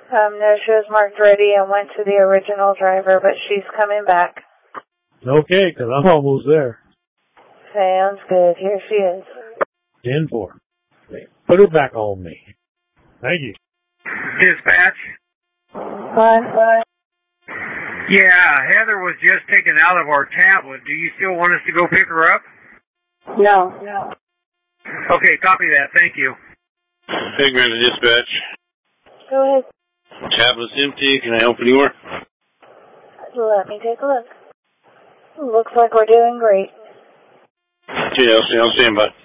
No, she was marked ready and went to the original driver, but she's coming back. Okay, 'cause I'm almost there. Sounds good. Here she is. 10-4. Put her back on me. Thank you. Dispatch. Fine. Yeah, Heather was just taken out of our tablet. Do you still want us to go pick her up? No. Okay, copy that. Thank you. Big man to dispatch. Go ahead. Tablet's empty. Can I help anywhere? Let me take a look. Looks like we're doing great. Okay, I'll stand by.